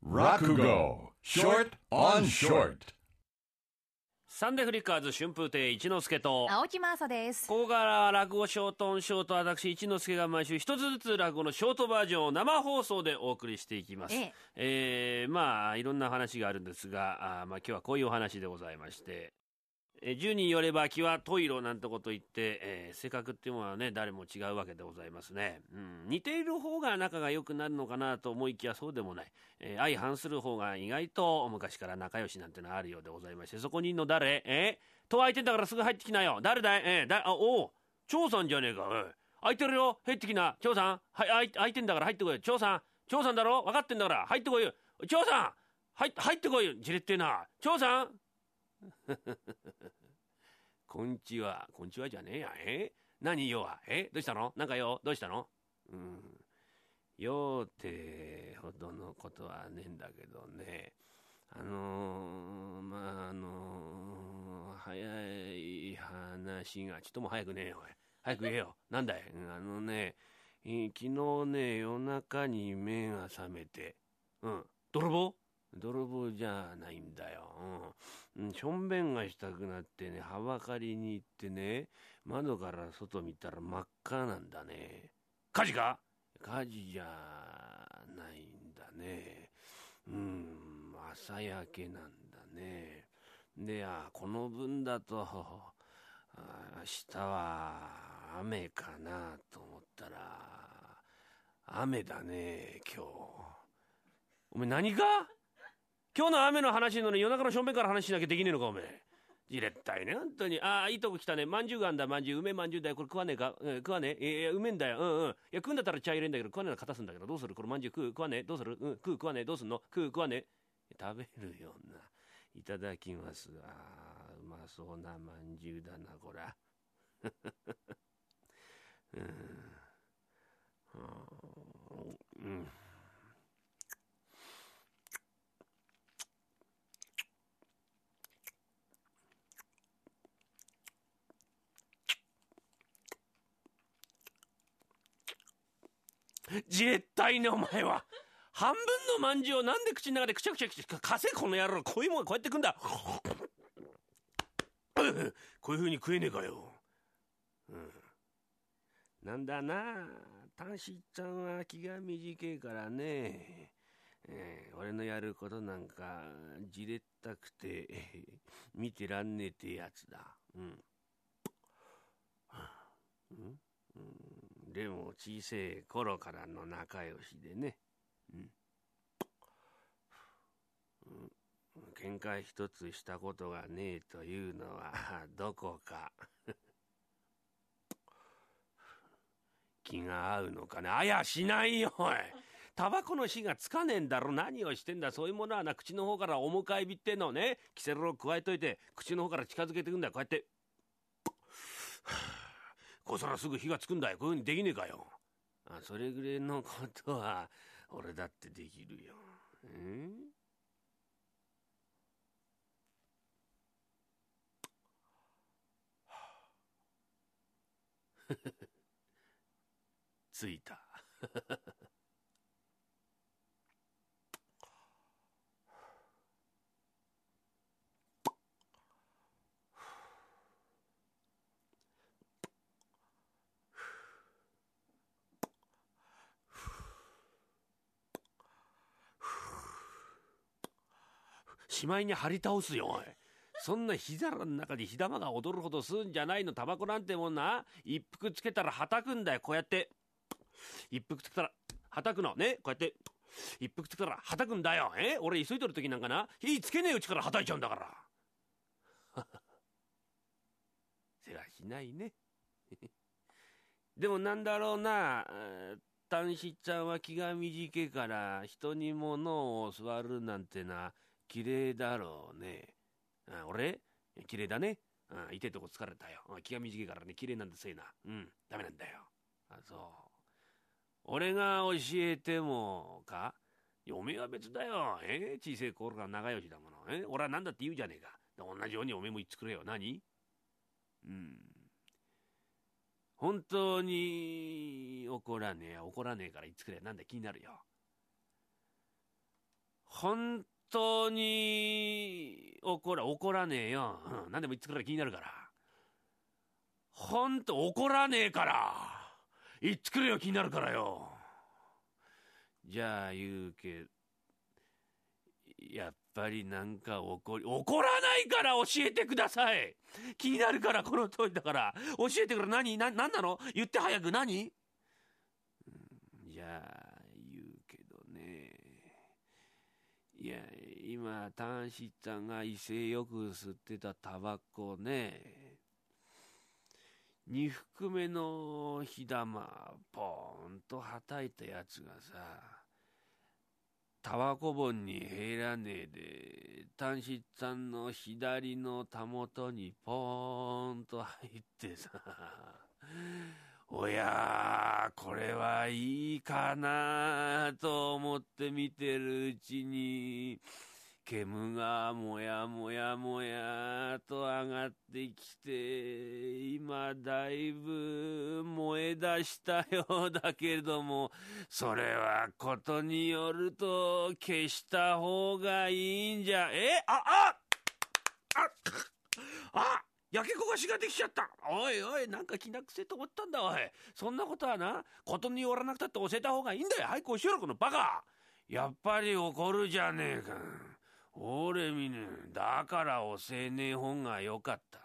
Rakugo Short on Short。 サンデーフリッカーズ春風亭一之輔と青木真麻です。 ここから落語ショートオンショート、私一之輔が毎週一つずつ落語のショートバージョンを生放送でお送りしていきます。まあいろんな話があるんですが、今日はこういうお話でございまして、10人よれば気は十色なんてこと言って、性格っていうのはね誰も違うわけでございますね、似ている方が仲が良くなるのかなと思いきやそうでもない、相反する方が意外と昔から仲良しなんてのはあるようでございまして、そこにいんの誰戸開いてんだからすぐ入ってきなよ。誰だいおう長さんじゃねえか。開いてるよ、入ってきな。長さん、はい、開いてんだから入ってこい。長さんだろ、分かってんだから入ってこいよ。長さん、入ってこいよ。じれってえな。長さんこんちはじゃねえや。何よはどうしたの、なんかよ、どうしたの。ようってほどのことはねえんだけどね、早い話がちっとも早くねえよ。早く言えよ。なんだい。昨日ね夜中に目が覚めて、泥棒じゃないんだよ。しょんべんがしたくなってね、はばかりに行ってね、窓から外見たら真っ赤なんだね。火事か？火事じゃないんだね。朝焼けなんだね。で、この分だと明日は雨かなと思ったら雨だね今日。お前何か？今日の雨の話のね、夜中のしょんべんから話しなきゃできねえのかおめえ。じれったいね本当に。いいとこ来たね。まんじゅうがあんだ。まんじゅう、梅まんじゅうだよ。これ食わねえか？食わねえ。うめえんだよ。いや食うんだったら茶入れんだけど食わねえの片すんだけど、どうするこれまんじゅう食わねえ、どうする？食わねえ、どうすんの？食わねえ。食べるような。いただきます。うまそうなまんじゅうだなこら。じれったいねお前は。半分のまんじゅうをなんで口の中でくちゃくちゃかせこの野郎。こういうもんこうやって食うんだ。こういう風に食えねえかよ。なんだな、短子ちゃんは気が短いからね、俺のやることなんかじれったくて見てらんねえってやつだ。でも小せえ頃からの仲良しでね、喧嘩一つしたことがねえというのはどこか気が合うのかね。あやしないよおい。タバコの火がつかねえんだろ。何をしてんだ。そういうものはな、口の方からお迎え火ってのをね、キセロを加えといて口の方から近づけていくんだよ。こうやってこうしたらすぐ火がつくんだよ。こういう風にできねえかよ。それぐらいのことは俺だってできるよ。ついた。しまいに張り倒すよおい。そんな火皿の中で火玉が踊るほど吸うんじゃないの。タバコなんてもんな、一服つけたらはたくんだよ。こうやって一服つけたらはたくのね。こうやって一服つけたらはたくんだよ。俺急いでる時なんかな、火つけねえうちからはたいちゃうんだからせわしないねでもなんだろうな、短子ちゃんは気が短いから人に物を座るなんてな綺麗だろうね。俺綺麗だね。痛いとこ疲れたよ。気が短いからね綺麗なんてせえな。ダメなんだよ。そう。俺が教えてもか？嫁は別だよ。小さい頃から仲良しだもの。俺は何だって言うじゃねえか。同じようにおめえも言ってくれよ。何？本当に怒らねえから言ってくれ。なんだ気になるよ。 本当に怒らねえよ。何でも言ってくれ気になるから。本当怒らねえから言ってくれよ、気になるからよ。じゃあ言うけど、やっぱりなんか怒らないから教えてください。気になるから、この通りだから教えてくれ。何なの、言って早く。何？じゃあ言うけどね。いや、今単七さんが威勢よく吸ってたタバコね、2服目の火玉ポーンとはたいたやつがさ、タバコ盆に入らねえで単七さんの左のたもとにポーンと入ってさ、おやこれはいいかなと思って見てるうちに、煙がもやもやもやと上がってきて、今だいぶ燃え出したようだけれども、それはことによると消した方がいいんじゃ。焼け焦がしができちゃった。おいおい、なんか気なくせと思ったんだ。おい、そんなことはな、ことによらなくたって教えた方がいいんだよ。はい、こうしろ、このバカ。やっぱり怒るじゃねえか。俺見ねえ。だから教えねえ方がよかった。